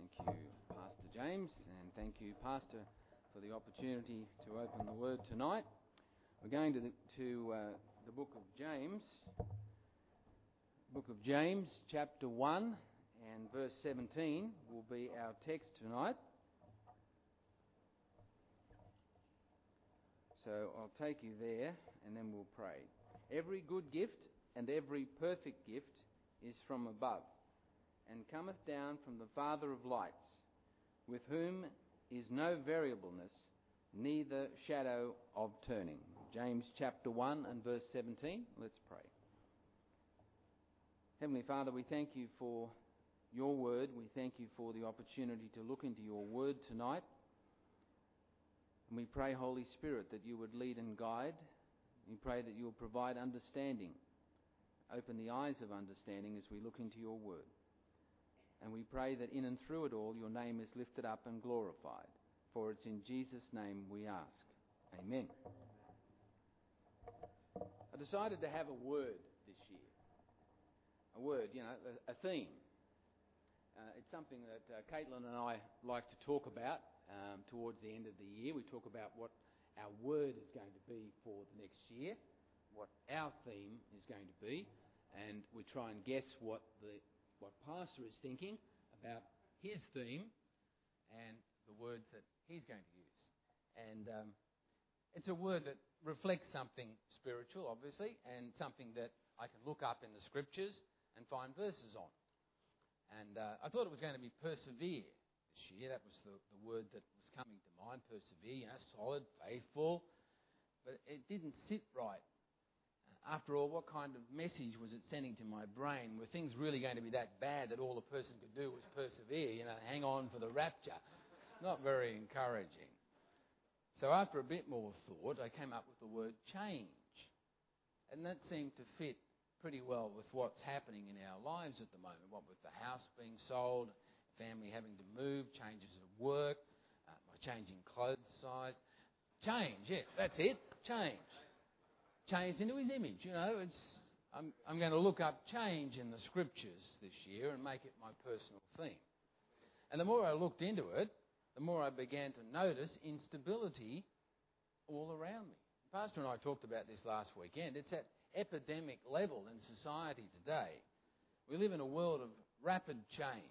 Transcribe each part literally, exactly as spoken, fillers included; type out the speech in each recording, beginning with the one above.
Thank you, Pastor James, and thank you, Pastor, for the opportunity to open the Word tonight. We're going to the, to uh, the book of James, book of James, chapter one, and verse seventeen will be our text tonight. So I'll take you there, and then we'll pray. Every good gift and every perfect gift is from above, and cometh down from the Father of lights, with whom is no variableness, neither shadow of turning. James chapter one and verse seventeen. Let's pray. Heavenly Father, we thank you for your word. We thank you for the opportunity to look into your word tonight. And we pray, Holy Spirit, that you would lead and guide. We pray that you will provide understanding. Open the eyes of understanding as we look into your word. And we pray that in and through it all, your name is lifted up and glorified. For it's in Jesus' name we ask. Amen. I decided to have a word this year. A word, you know, a, a theme. Uh, it's something that uh, Caitlin and I like to talk about um, towards the end of the year. We talk about what our word is going to be for the next year, what our theme is going to be, and we try and guess what the what Pastor is thinking about his theme and the words that he's going to use. And um, it's a word that reflects something spiritual, obviously, and something that I can look up in the Scriptures and find verses on. And uh, I thought it was going to be persevere this year. That was the, the word that was coming to mind, persevere, you know, solid, faithful. But it didn't sit right. After all, what kind of message was it sending to my brain? Were things really going to be that bad that all a person could do was persevere, you know, hang on for the rapture? Not very encouraging. So after a bit more thought, I came up with the word change. And that seemed to fit pretty well with what's happening in our lives at the moment. What with the house being sold, family having to move, changes at work, uh, my changing clothes size. Change, yeah, that's it, change. Changed into his image, you know. It's I'm, I'm going to look up change in the Scriptures this year and make it my personal theme. And the more I looked into it, the more I began to notice instability all around me. Pastor and I talked about this last weekend. It's at epidemic level in society today. We live in a world of rapid change.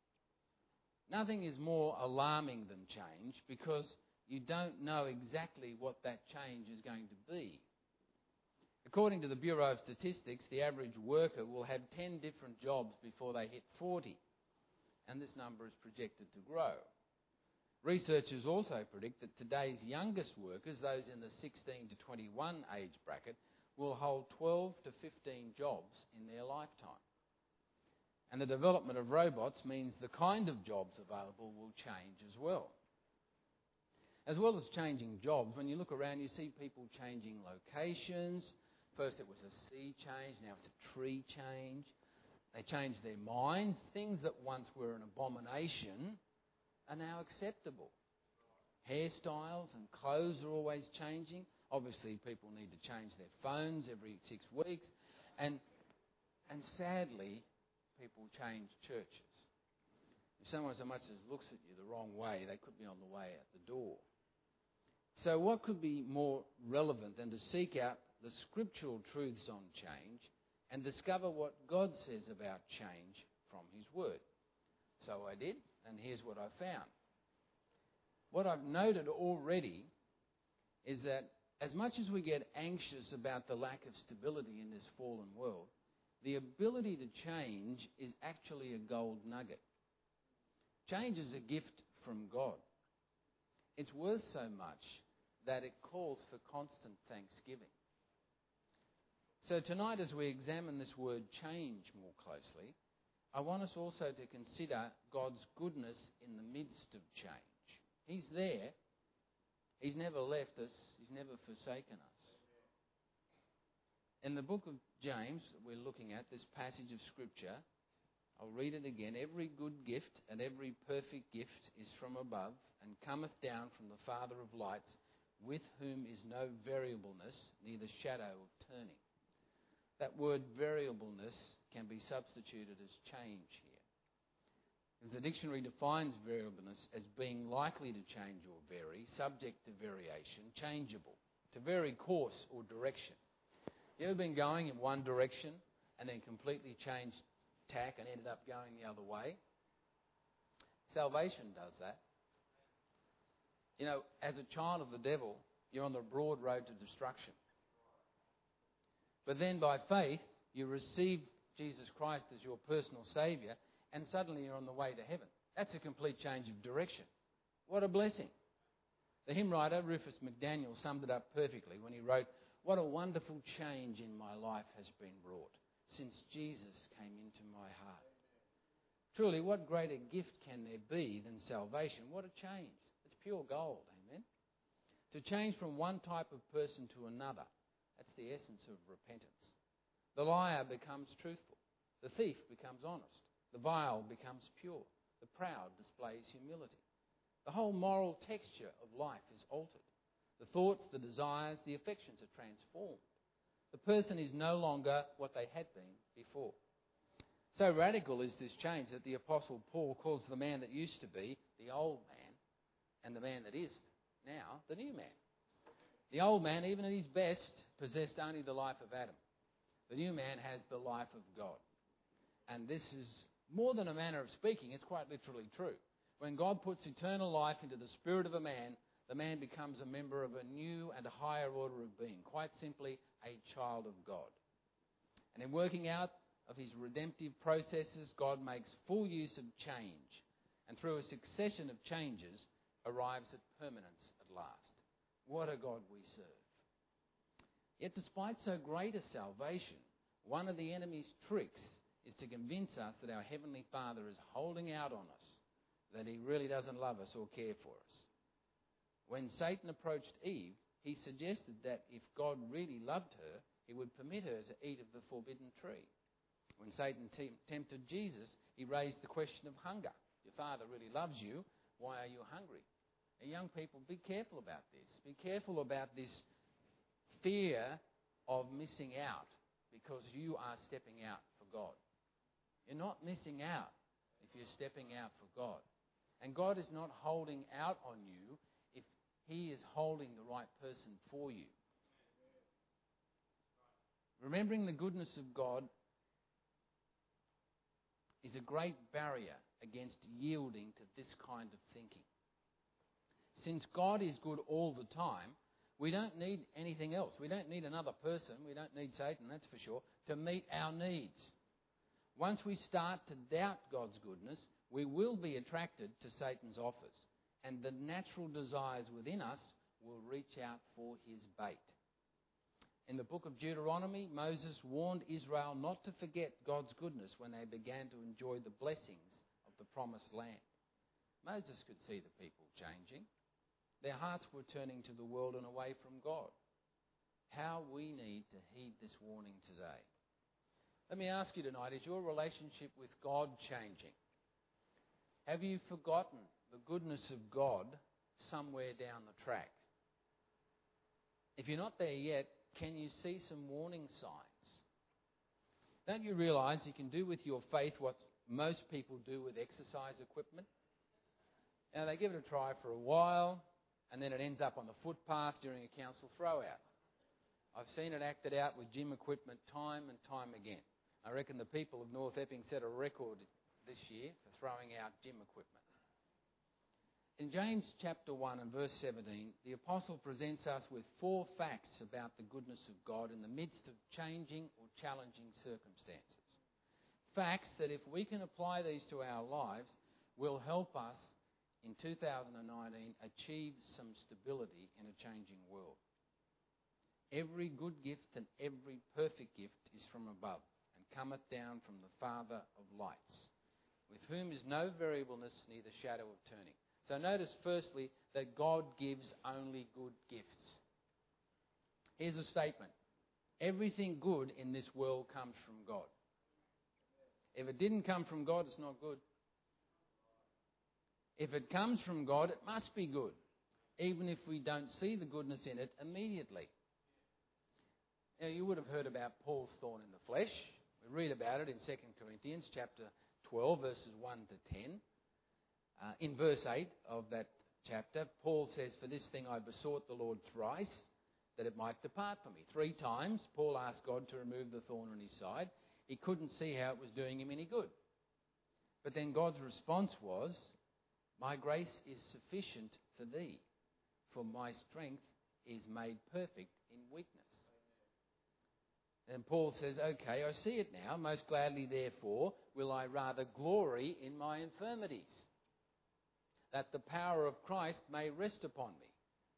Nothing is more alarming than change because you don't know exactly what that change is going to be. According to the Bureau of Statistics, the average worker will have ten different jobs before they hit forty, and this number is projected to grow. Researchers also predict that today's youngest workers, those in the sixteen to twenty-one age bracket, will hold twelve to fifteen jobs in their lifetime. And the development of robots means the kind of jobs available will change as well. As well as changing jobs, when you look around, you see people changing locations. First it was a sea change, now it's a tree change. They changed their minds. Things that once were an abomination are now acceptable. Hairstyles and clothes are always changing. Obviously people need to change their phones every six weeks. And, and sadly, people change churches. If someone so much as looks at you the wrong way, they could be on the way out the door. So what could be more relevant than to seek out the scriptural truths on change and discover what God says about change from his word? So I did, and here's what I found. What I've noted already is that as much as we get anxious about the lack of stability in this fallen world, the ability to change is actually a gold nugget. Change is a gift from God. It's worth so much that it calls for constant thanksgiving. So tonight, as we examine this word change more closely, I want us also to consider God's goodness in the midst of change. He's there. He's never left us. He's never forsaken us. In the book of James, we're looking at this passage of Scripture. I'll read it again. Every good gift and every perfect gift is from above and cometh down from the Father of lights, with whom is no variableness, neither shadow of turning. That word variableness can be substituted as change here. The dictionary defines variableness as being likely to change or vary, subject to variation, changeable, to vary course or direction. You ever been going in one direction and then completely changed tack and ended up going the other way? Salvation does that. You know, as a child of the devil, you're on the broad road to destruction. But then by faith, you receive Jesus Christ as your personal Saviour, and suddenly you're on the way to heaven. That's a complete change of direction. What a blessing. The hymn writer, Rufus McDaniel, summed it up perfectly when he wrote, "What a wonderful change in my life has been wrought since Jesus came into my heart." Truly, what greater gift can there be than salvation? What a change. It's pure gold, amen? To change from one type of person to another, that's the essence of repentance. The liar becomes truthful. The thief becomes honest. The vile becomes pure. The proud displays humility. The whole moral texture of life is altered. The thoughts, the desires, the affections are transformed. The person is no longer what they had been before. So radical is this change that the Apostle Paul calls the man that used to be the old man, and the man that is now the new man. The old man, even at his best, possessed only the life of Adam. The new man has the life of God. And this is more than a manner of speaking, it's quite literally true. When God puts eternal life into the spirit of a man, the man becomes a member of a new and a higher order of being, quite simply a child of God. And in working out of his redemptive processes, God makes full use of change, and through a succession of changes, arrives at permanence at last. What a God we serve. Yet despite so great a salvation, one of the enemy's tricks is to convince us that our Heavenly Father is holding out on us, that he really doesn't love us or care for us. When Satan approached Eve, he suggested that if God really loved her, he would permit her to eat of the forbidden tree. When Satan te- tempted Jesus, he raised the question of hunger. Your Father really loves you. Why are you hungry? And young people, be careful about this. Be careful about this fear of missing out because you are stepping out for God. You're not missing out if you're stepping out for God. And God is not holding out on you if he is holding the right person for you. Remembering the goodness of God is a great barrier against yielding to this kind of thinking. Since God is good all the time, we don't need anything else. We don't need another person. We don't need Satan, that's for sure, to meet our needs. Once we start to doubt God's goodness, we will be attracted to Satan's offers, and the natural desires within us will reach out for his bait. In the book of Deuteronomy, Moses warned Israel not to forget God's goodness when they began to enjoy the blessings of the promised land. Moses could see the people changing. Their hearts were turning to the world and away from God. How we need to heed this warning today. Let me ask you tonight, is your relationship with God changing? Have you forgotten the goodness of God somewhere down the track? If you're not there yet, can you see some warning signs? Don't you realise you can do with your faith what most people do with exercise equipment? Now, they give it a try for a while, and then it ends up on the footpath during a council throwout. I've seen it acted out with gym equipment time and time again. I reckon the people of North Epping set a record this year for throwing out gym equipment. In James chapter one and verse seventeen, the apostle presents us with four facts about the goodness of God in the midst of changing or challenging circumstances. Facts that if we can apply these to our lives will help us in two thousand nineteen achieve some stability in a changing world. Every good gift and every perfect gift is from above and cometh down from the Father of lights, with whom is no variableness neither shadow of turning. So notice firstly that God gives only good gifts. Here's a statement. Everything good in this world comes from God. If it didn't come from God, it's not good. If it comes from God, it must be good, even if we don't see the goodness in it immediately. Now, you would have heard about Paul's thorn in the flesh. We read about it in Second Corinthians chapter twelve, verses one to ten. Uh, in verse eight of that chapter, Paul says, "For this thing I besought the Lord thrice, that it might depart from me." Three times Paul asked God to remove the thorn on his side. He couldn't see how it was doing him any good. But then God's response was, "My grace is sufficient for thee, for my strength is made perfect in weakness." And Paul says, "Okay, I see it now. Most gladly, therefore, will I rather glory in my infirmities, that the power of Christ may rest upon me.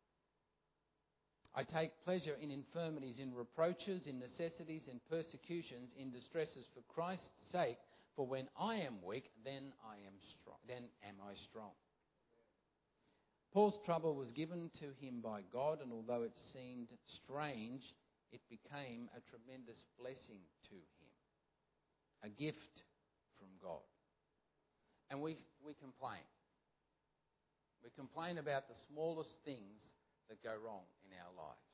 I take pleasure in infirmities, in reproaches, in necessities, in persecutions, in distresses for Christ's sake. For when I am weak, then I am strong. Then am I strong." Paul's trouble was given to him by God, and although it seemed strange, it became a tremendous blessing to him, a gift from God. And we we complain. We complain about the smallest things that go wrong in our lives.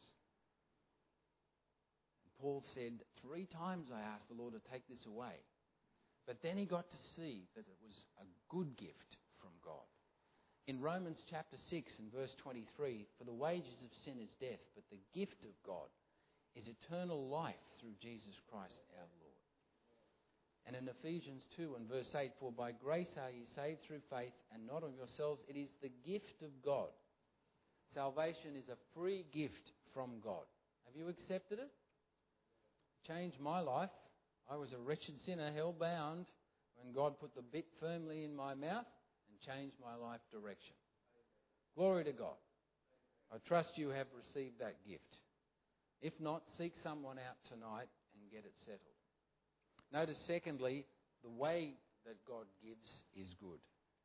And Paul said, "Three times I asked the Lord to take this away." But then he got to see that it was a good gift from God. In Romans chapter six and verse twenty-three, "For the wages of sin is death, but the gift of God is eternal life through Jesus Christ our Lord." And in Ephesians two and verse eight, "For by grace are ye saved through faith, and not of yourselves. It is the gift of God." Salvation is a free gift from God. Have you accepted it? It changed my life. I was a wretched sinner, hell-bound, when God put the bit firmly in my mouth and changed my life direction. Glory to God. I trust you have received that gift. If not, seek someone out tonight and get it settled. Notice, secondly, the way that God gives is good.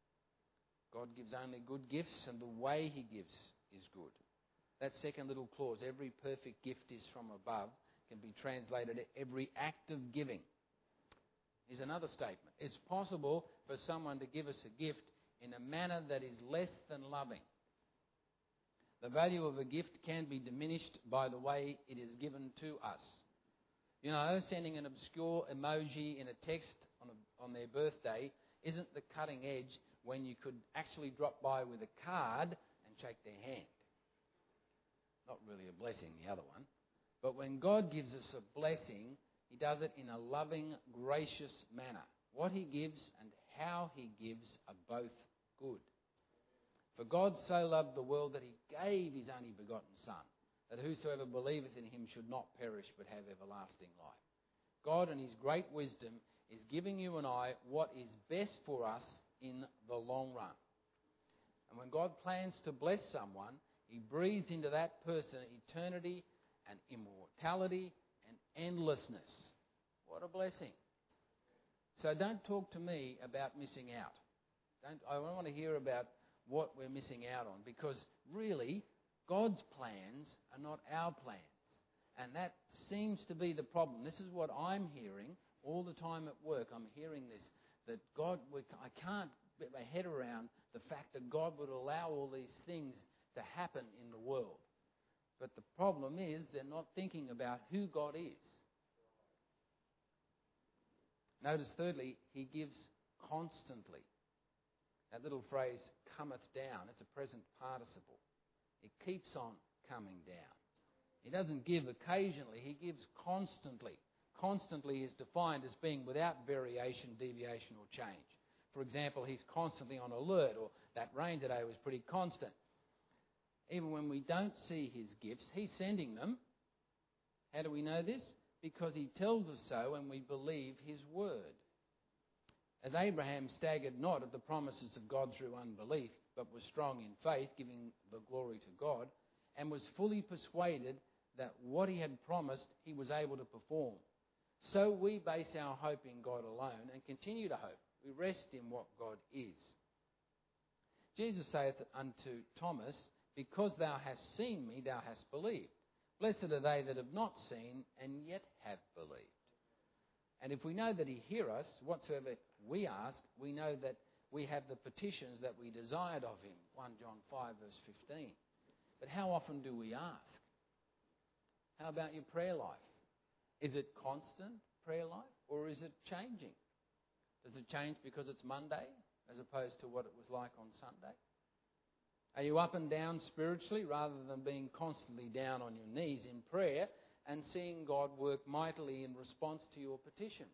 God gives only good gifts, and the way he gives is good. That second little clause, "Every perfect gift is from above," can be translated, "every act of giving," is another statement. It's possible for someone to give us a gift in a manner that is less than loving. The value of a gift can be diminished by the way it is given to us. You know, sending an obscure emoji in a text on, a, on their birthday isn't the cutting edge when you could actually drop by with a card and shake their hand. Not really a blessing, the other one. But when God gives us a blessing, he does it in a loving, gracious manner. What he gives and how he gives are both good. "For God so loved the world that he gave his only begotten Son, that whosoever believeth in him should not perish but have everlasting life." God in his great wisdom is giving you and I what is best for us in the long run. And when God plans to bless someone, he breathes into that person eternity and immortality and endlessness. What a blessing. So don't talk to me about missing out. Don't, I don't want to hear about what we're missing out on, because really God's plans are not our plans. And that seems to be the problem. This is what I'm hearing all the time at work. I'm hearing this, that God, I can't get my head around the fact that God would allow all these things to happen in the world. But the problem is they're not thinking about who God is. Notice thirdly, he gives constantly. That little phrase, "cometh down," it's a present participle. It keeps on coming down. He doesn't give occasionally, he gives constantly. Constantly is defined as being without variation, deviation or change. For example, he's constantly on alert, or that rain today was pretty constant. Even when we don't see his gifts, he's sending them. How do we know this? Because he tells us so and we believe his word. As Abraham staggered not at the promises of God through unbelief, but was strong in faith, giving the glory to God, and was fully persuaded that what he had promised he was able to perform. So we base our hope in God alone and continue to hope. We rest in what God is. Jesus saith unto Thomas, "Because thou hast seen me, thou hast believed. Blessed are they that have not seen and yet have believed." And if we know that he hears us, whatsoever we ask, we know that we have the petitions that we desired of him. First John five verse fifteen. But how often do we ask? How about your prayer life? Is it constant prayer life, or is it changing? Does it change because it's Monday as opposed to what it was like on Sunday? Are you up and down spiritually rather than being constantly down on your knees in prayer and seeing God work mightily in response to your petitions?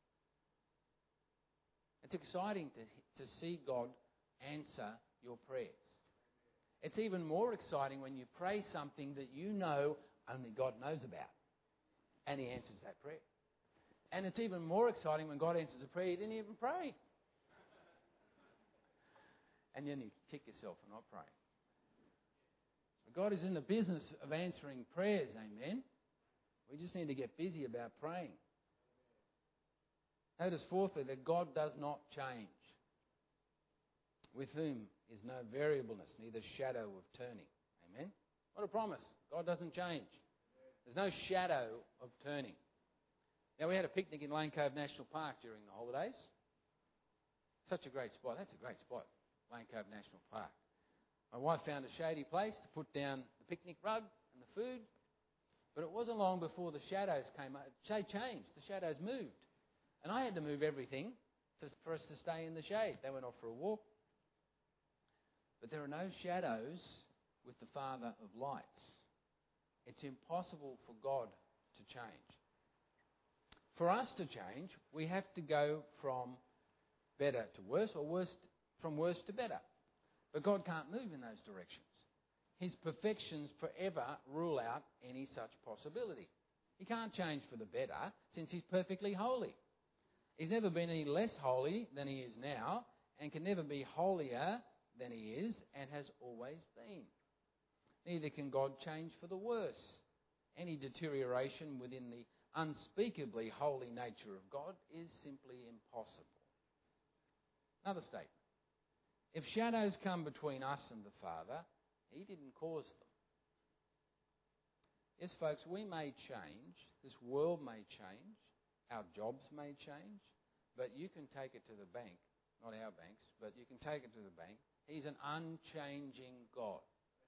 It's exciting to, to see God answer your prayers. It's even more exciting when you pray something that you know only God knows about, and He answers that prayer. And it's even more exciting when God answers a prayer you didn't even pray. And then you kick yourself for not praying. God is in the business of answering prayers, amen? We just need to get busy about praying. Notice fourthly that God does not change, with whom is no variableness, neither shadow of turning. Amen? What a promise. God doesn't change. There's no shadow of turning. Now, we had a picnic in Lane Cove National Park during the holidays. Such a great spot. That's a great spot, Lane Cove National Park. My wife found a shady place to put down the picnic rug and the food, but it wasn't long before the shadows came up. They changed. The shadows moved. And I had to move everything to, for us to stay in the shade. They went off for a walk. But there are no shadows with the Father of lights. It's impossible for God to change. For us to change, we have to go from better to worse, or worse from worse to better. But God can't move in those directions. His perfections forever rule out any such possibility. He can't change for the better since He's perfectly holy. He's never been any less holy than He is now, and can never be holier than He is and has always been. Neither can God change for the worse. Any deterioration within the unspeakably holy nature of God is simply impossible. Another statement. If shadows come between us and the Father, He didn't cause them. Yes, folks, we may change. This world may change. Our jobs may change. But you can take it to the bank. Not our banks, but you can take it to the bank. He's an unchanging God.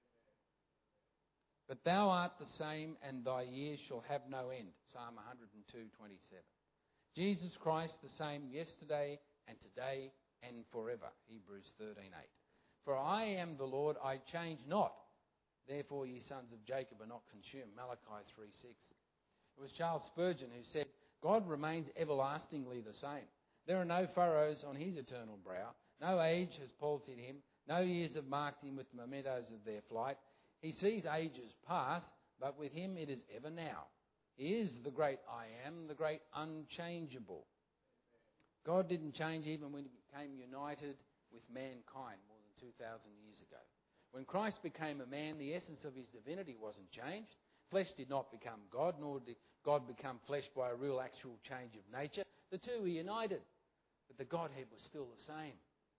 But thou art the same, and thy years shall have no end. Psalm one hundred two, twenty-seven. Jesus Christ the same yesterday and today and forever. Hebrews thirteen, eight. For I am the Lord, I change not. Therefore ye sons of Jacob are not consumed. Malachi three, six. It was Charles Spurgeon who said, God remains everlastingly the same. There are no furrows on His eternal brow. No age has palsied Him. No years have marked Him with the mementos of their flight. He sees ages pass, but with Him it is ever now. He is the great I am, the great unchangeable. God didn't change even when He became united with mankind more than two thousand years ago. When Christ became a man, the essence of His divinity wasn't changed. Flesh did not become God, nor did God become flesh by a real actual change of nature. The two were united, but the Godhead was still the same.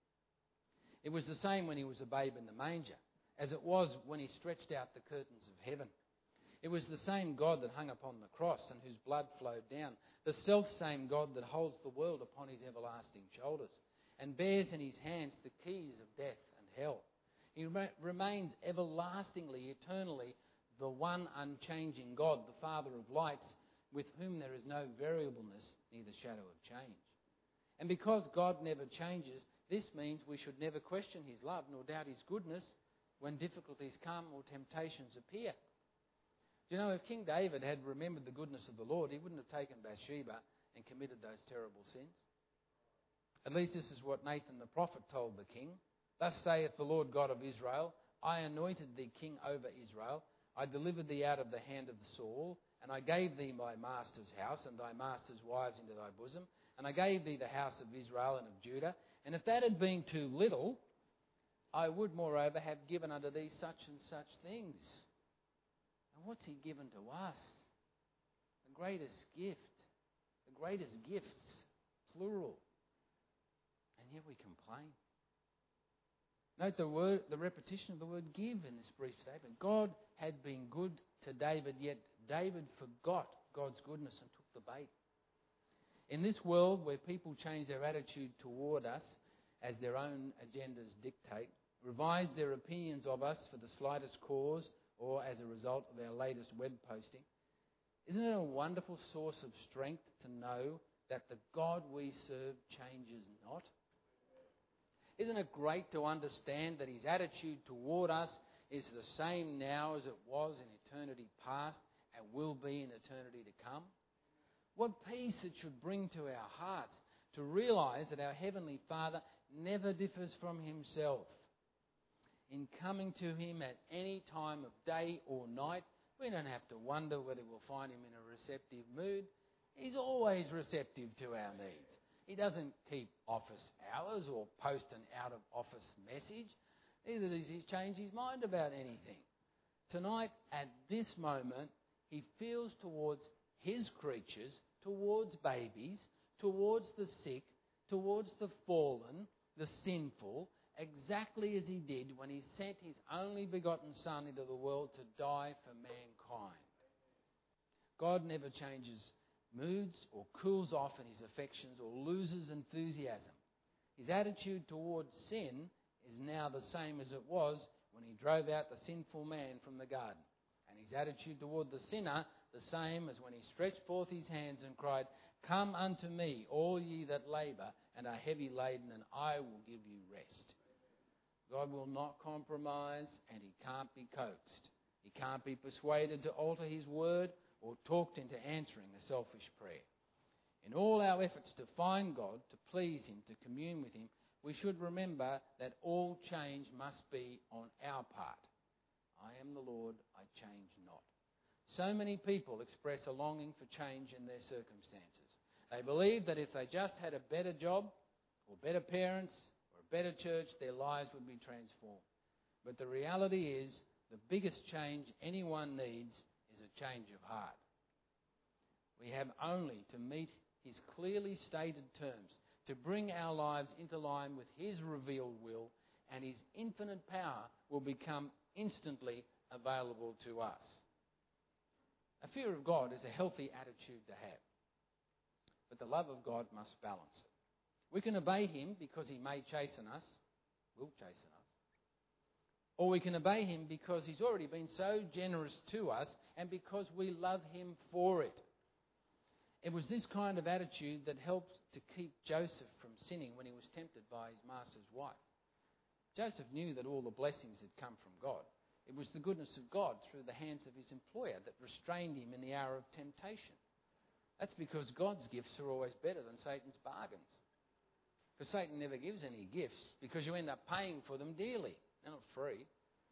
It was the same when He was a babe in the manger, as it was when He stretched out the curtains of heaven. It was the same God that hung upon the cross and whose blood flowed down, the self-same God that holds the world upon His everlasting shoulders and bears in His hands the keys of death and hell. He re- remains everlastingly, eternally, the one unchanging God, the Father of lights, with whom there is no variableness, neither shadow of change. And because God never changes, this means we should never question His love nor doubt His goodness when difficulties come or temptations appear. Do you know, if King David had remembered the goodness of the Lord, he wouldn't have taken Bathsheba and committed those terrible sins. At least this is what Nathan the prophet told the king. Thus saith the Lord God of Israel, I anointed thee king over Israel. I delivered thee out of the hand of Saul, and I gave thee my master's house and thy master's wives into thy bosom, and I gave thee the house of Israel and of Judah. And if that had been too little, I would moreover have given unto thee such and such things. And what's He given to us? The greatest gift. The greatest gifts, plural. And yet we complain. Note the word, the repetition of the word give in this brief statement. God had been good to David, yet David forgot God's goodness and took the bait. In this world where people change their attitude toward us as their own agendas dictate, revise their opinions of us for the slightest cause or as a result of our latest web posting, isn't it a wonderful source of strength to know that the God we serve changes not? Isn't it great to understand that his attitude toward us is the same now as it was in eternity past and will be in eternity to come? What peace it should bring to our hearts to realise that our Heavenly Father never differs from himself. In coming to him at any time of day or night, we don't have to wonder whether we'll find him in a receptive mood. He's always receptive to our needs. He doesn't keep office hours or post an out-of-office message. Neither does he change his mind about anything. Tonight, at this moment, he feels towards his creatures, towards babies, towards the sick, towards the fallen, the sinful, exactly as he did when he sent his only begotten Son into the world to die for mankind. God never changes moods or cools off in his affections or loses enthusiasm. His attitude towards sin is now the same as it was when he drove out the sinful man from the garden. And his attitude toward the sinner the same as when he stretched forth his hands and cried, "Come unto me, all ye that labour and are heavy laden, and I will give you rest." God will not compromise, and he can't be coaxed. He can't be persuaded to alter his word or talked into answering a selfish prayer. In all our efforts to find God, to please him, to commune with him, we should remember that all change must be on our part. I am the Lord, I change not. So many people express a longing for change in their circumstances. They believe that if they just had a better job, or better parents, or a better church, their lives would be transformed. But the reality is, the biggest change anyone needs is a change of heart. We have only to meet his clearly stated terms, to bring our lives into line with his revealed will, and his infinite power will become instantly available to us. A fear of God is a healthy attitude to have, but the love of God must balance it. We can obey him because he may chasten us, will chasten us, or we can obey him because he's already been so generous to us and because we love him for it. It was this kind of attitude that helped to keep Joseph from sinning when he was tempted by his master's wife. Joseph knew that all the blessings had come from God. It was the goodness of God through the hands of his employer that restrained him in the hour of temptation. That's because God's gifts are always better than Satan's bargains. Because Satan never gives any gifts because you end up paying for them dearly. They're not free.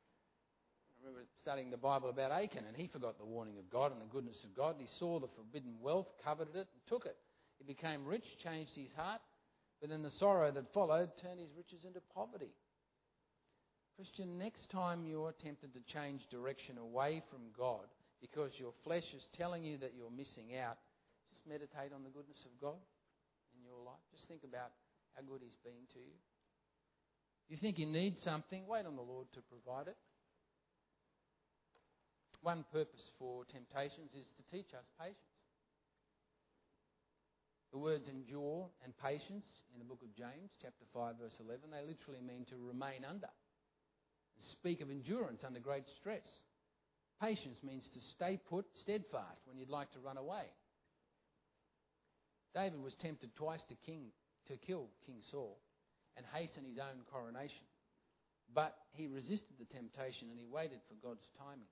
I remember studying the Bible about Achan, and he forgot the warning of God and the goodness of God. He saw the forbidden wealth, coveted it, and took it. He became rich, changed his heart, but then the sorrow that followed turned his riches into poverty. Christian, next time you are tempted to change direction away from God because your flesh is telling you that you're missing out, just meditate on the goodness of God in your life. Just think about how good he's been to you. You think you need something, wait on the Lord to provide it. One purpose for temptations is to teach us patience. The words endure and patience in the book of James, chapter five, verse eleven, they literally mean to remain under. Speak of endurance under great stress. Patience means to stay put, steadfast, when you'd like to run away. David was tempted twice to, king, to kill King Saul and hasten his own coronation. But he resisted the temptation and he waited for God's timing.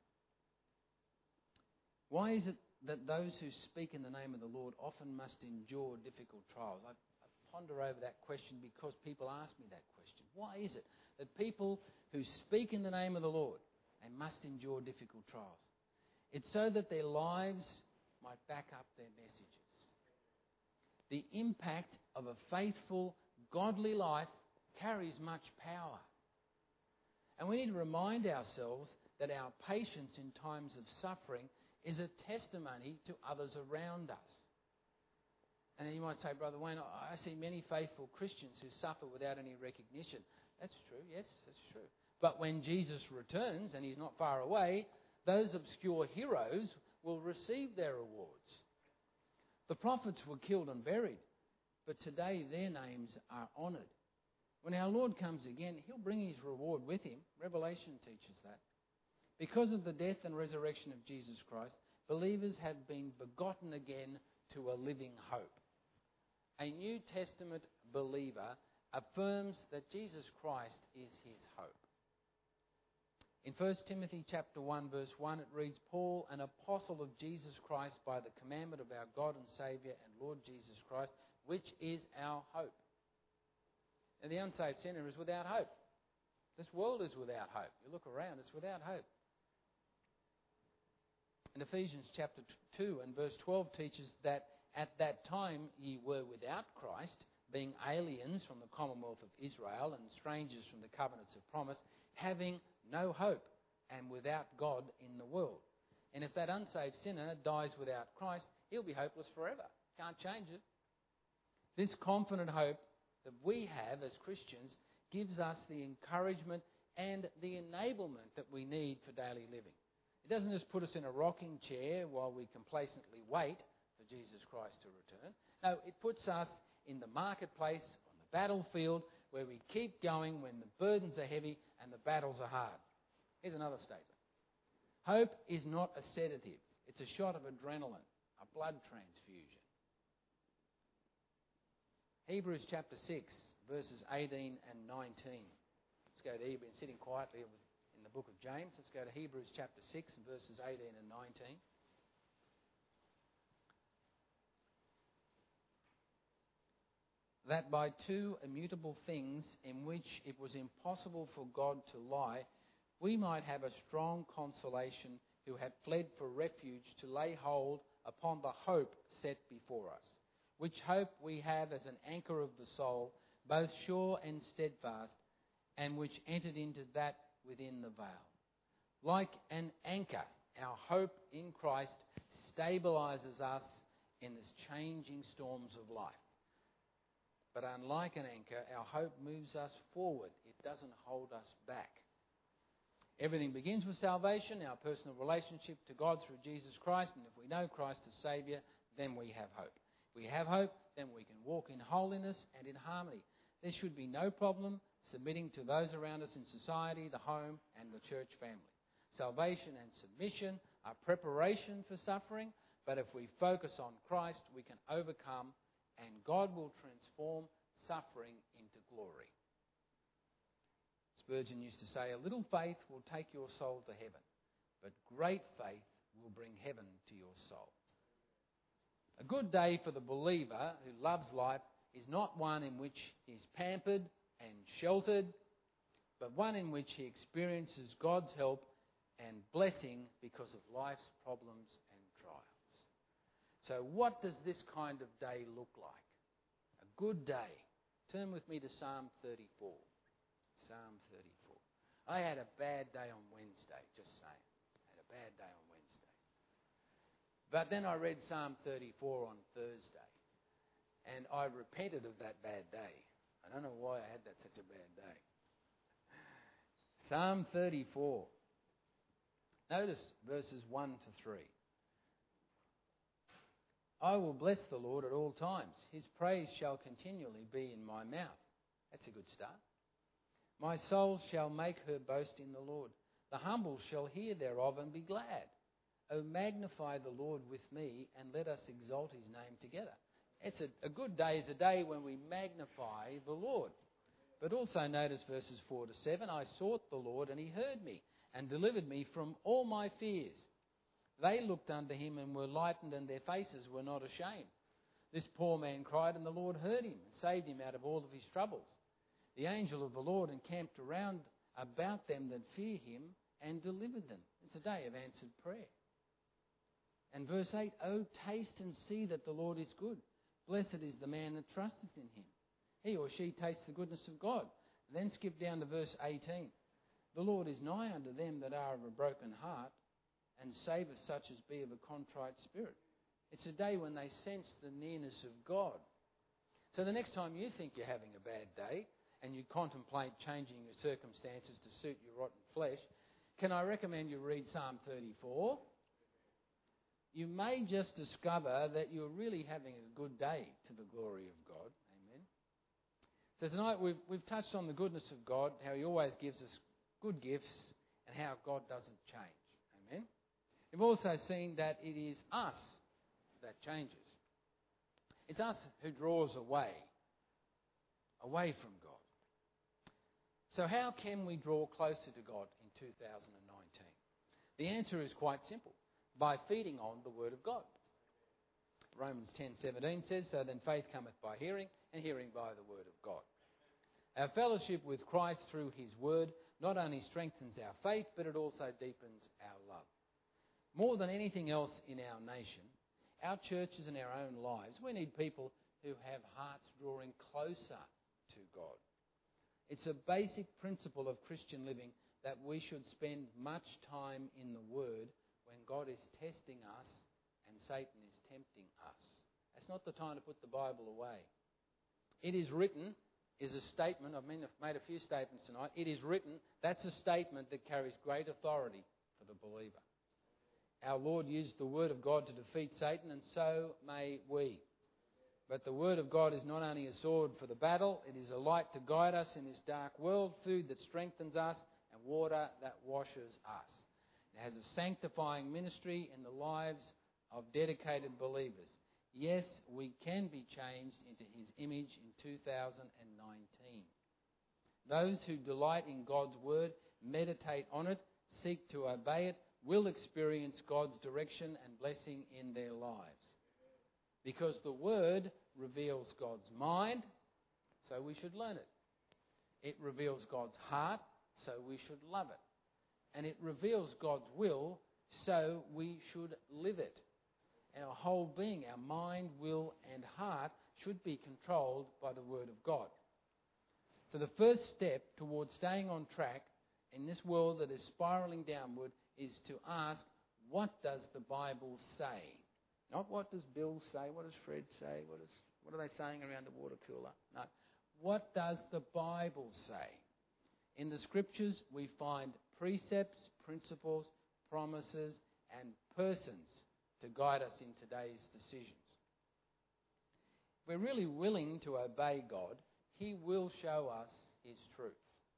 Why is it that those who speak in the name of the Lord often must endure difficult trials? I, I ponder over that question because people ask me that question. Why is it that people who speak in the name of the Lord, they must endure difficult trials? It's so that their lives might back up their messages. The impact of a faithful, godly life carries much power. And we need to remind ourselves that our patience in times of suffering is a testimony to others around us. And then you might say, Brother Wayne, I see many faithful Christians who suffer without any recognition. That's true, yes, that's true. But when Jesus returns, and he's not far away, those obscure heroes will receive their rewards. The prophets were killed and buried, but today their names are honoured. When our Lord comes again, he'll bring his reward with him. Revelation teaches that. Because of the death and resurrection of Jesus Christ, believers have been begotten again to a living hope. A New Testament believer affirms that Jesus Christ is his hope. In First Timothy chapter one, verse one, it reads, Paul, an apostle of Jesus Christ by the commandment of our God and Saviour and Lord Jesus Christ, which is our hope. And the unsaved sinner is without hope. This world is without hope. You look around, it's without hope. And Ephesians chapter two and verse twelve teaches that at that time ye were without Christ, being aliens from the commonwealth of Israel and strangers from the covenants of promise, having no hope and without God in the world. And if that unsaved sinner dies without Christ, he'll be hopeless forever. Can't change it. This confident hope that we have as Christians gives us the encouragement and the enablement that we need for daily living. It doesn't just put us in a rocking chair while we complacently wait for Jesus Christ to return. No, it puts us in the marketplace, on the battlefield, where we keep going when the burdens are heavy and the battles are hard. Here's another statement. Hope is not a sedative. It's a shot of adrenaline, a blood transfusion. Hebrews chapter six, verses eighteen and nineteen. Let's go there. You've been sitting quietly in the book of James. Let's go to Hebrews chapter six and verses eighteen and nineteen. That by two immutable things in which it was impossible for God to lie, we might have a strong consolation who had fled for refuge to lay hold upon the hope set before us, which hope we have as an anchor of the soul, both sure and steadfast, and which entered into that within the veil. Like an anchor, our hope in Christ stabilises us in this changing storms of life. But unlike an anchor, our hope moves us forward. It doesn't hold us back. Everything begins with salvation, our personal relationship to God through Jesus Christ. And if we know Christ as Saviour, then we have hope. If we have hope, then we can walk in holiness and in harmony. There should be no problem submitting to those around us in society, the home, and the church family. Salvation and submission are preparation for suffering, but if we focus on Christ, we can overcome, and God will transform suffering into glory. Spurgeon used to say, a little faith will take your soul to heaven, but great faith will bring heaven to your soul. A good day for the believer who loves life is not one in which he is pampered and sheltered, but one in which he experiences God's help and blessing because of life's problems and trials. So what does this kind of day look like? A good day. Turn with me to Psalm thirty-four. Psalm thirty-four. I had a bad day on Wednesday, just saying. I had a bad day on Wednesday. But then I read Psalm thirty-four on Thursday, and I repented of that bad day. I don't know why I had that such a bad day. Psalm thirty-four. Notice verses one to three. I will bless the Lord at all times. His praise shall continually be in my mouth. That's a good start. My soul shall make her boast in the Lord. The humble shall hear thereof and be glad. O magnify the Lord with me, and let us exalt his name together. It's a, a good day is a day when we magnify the Lord. But also notice verses four to seven. I sought the Lord, and he heard me, and delivered me from all my fears. They looked unto him and were lightened, and their faces were not ashamed. This poor man cried, and the Lord heard him, and saved him out of all of his troubles. The angel of the Lord encamped around about them that fear him, and delivered them. It's a day of answered prayer. And verse eight, O taste and see that the Lord is good. Blessed is the man that trusteth in him. He or she tastes the goodness of God. Then skip down to verse eighteen. The Lord is nigh unto them that are of a broken heart, and saveth such as be of a contrite spirit. It's a day when they sense the nearness of God. So the next time you think you're having a bad day, and you contemplate changing your circumstances to suit your rotten flesh, can I recommend you read Psalm thirty-four? You may just discover that you're really having a good day to the glory of God. Amen. So tonight we've, we've touched on the goodness of God, how he always gives us good gifts, and how God doesn't change. Amen. We've also seen that it is us that changes. It's us who draws away away from God. So how can we draw closer to God in two thousand nineteen? The answer is quite simple: by feeding on the Word of God. Romans ten seventeen says, "So then faith cometh by hearing, and hearing by the Word of God." Our fellowship with Christ through His Word not only strengthens our faith, but it also deepens our love. More than anything else in our nation, our churches and our own lives, we need people who have hearts drawing closer to God. It's a basic principle of Christian living that we should spend much time in the Word when God is testing us and Satan is tempting us. That's not the time to put the Bible away. It is written is a statement. I mean, I've made a few statements tonight. It is written. That's a statement that carries great authority for the believer. Our Lord used the Word of God to defeat Satan, and so may we. But the Word of God is not only a sword for the battle, it is a light to guide us in this dark world, food that strengthens us, and water that washes us. It has a sanctifying ministry in the lives of dedicated believers. Yes, we can be changed into His image in two thousand nineteen. Those who delight in God's Word, meditate on it, seek to obey it, will experience God's direction and blessing in their lives. Because the Word reveals God's mind, so we should learn it. It reveals God's heart, so we should love it. And it reveals God's will, so we should live it. Our whole being, our mind, will and heart should be controlled by the Word of God. So the first step towards staying on track in this world that is spiralling downward is to ask, what does the Bible say? Not what does Bill say, what does Fred say, what, is, what are they saying around the water cooler? No. What does the Bible say? In the Scriptures we find precepts, principles, promises and persons to guide us in today's decisions. If we're really willing to obey God, He will show us His truth.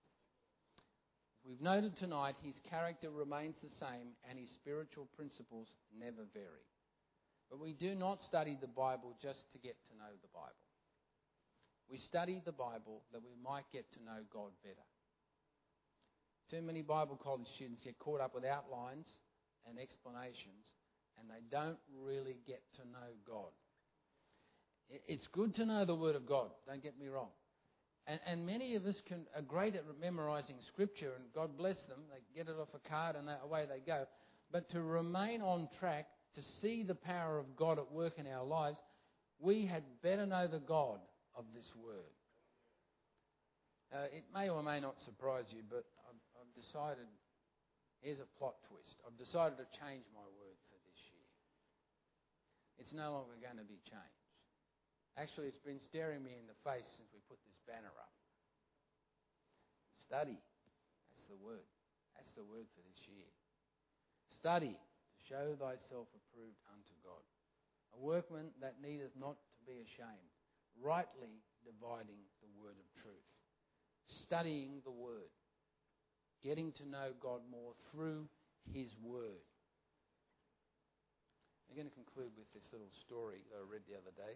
We've noted tonight His character remains the same and His spiritual principles never vary. But we do not study the Bible just to get to know the Bible. We study the Bible that we might get to know God better. Too many Bible college students get caught up with outlines and explanations, and they don't really get to know God. It's good to know the Word of God, don't get me wrong. And, and many of us can, are great at memorising Scripture, and God bless them. They get it off a card and they, away they go. But to remain on track, to see the power of God at work in our lives, we had better know the God of this Word. Uh, it may or may not surprise you, but I've, I've decided, here's a plot twist. I've decided to change my word for this year. It's no longer going to be changed. Actually, it's been staring me in the face since we put this banner up. Study. That's the word. That's the word for this year. Study to show thyself approved unto God. A workman that needeth not to be ashamed, rightly dividing the word of truth. Studying the Word. Getting to know God more through His Word. I'm going to conclude with this little story that I read the other day.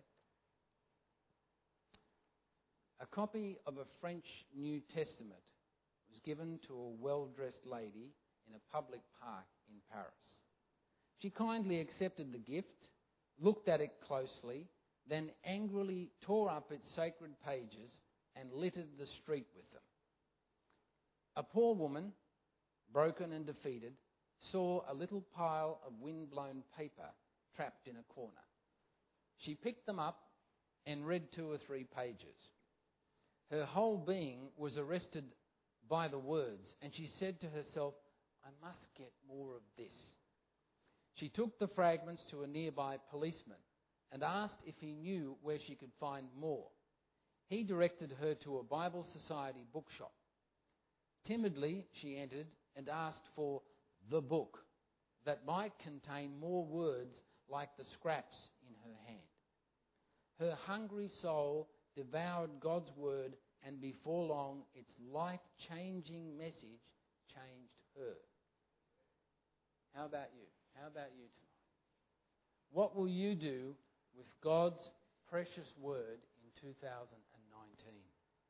A copy of a French New Testament was given to a well-dressed lady in a public park in Paris. She kindly accepted the gift, looked at it closely, then angrily tore up its sacred pages and littered the street with them. A poor woman, broken and defeated, saw a little pile of wind-blown paper trapped in a corner. She picked them up and read two or three pages. Her whole being was arrested by the words, and she said to herself, I must get more of this. She took the fragments to a nearby policeman and asked if he knew where she could find more. He directed her to a Bible Society bookshop. Timidly, she entered and asked for the book that might contain more words like the scraps in her hand. Her hungry soul devoured God's word, and before long, its life-changing message changed her. How about you? How about you tonight? What will you do with God's precious word in two thousand nineteen?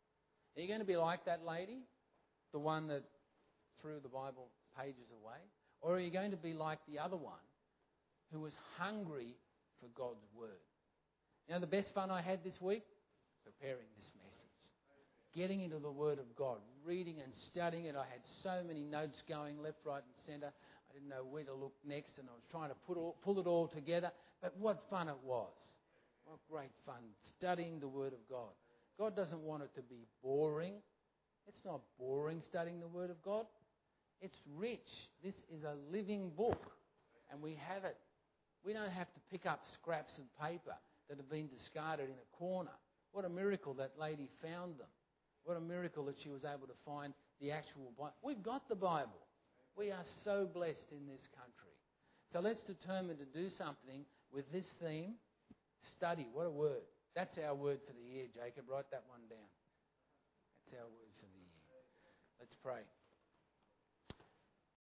Are you going to be like that lady, the one that threw the Bible pages away? Or are you going to be like the other one who was hungry for God's Word? You know, the best fun I had this week? Preparing this message. Getting into the Word of God, reading and studying it. I had so many notes going left, right and centre. I didn't know where to look next, and I was trying to put all, pull it all together. But what fun it was. What great fun studying the Word of God. God doesn't want it to be boring. It's not boring studying the Word of God. It's rich. This is a living book, and we have it. We don't have to pick up scraps of paper that have been discarded in a corner. What a miracle that lady found them. What a miracle that she was able to find the actual Bible. We've got the Bible. We are so blessed in this country. So let's determine to do something with this theme. Study. What a word. That's our word for the year, Jacob. Write that one down. That's our word for the year. Let's pray.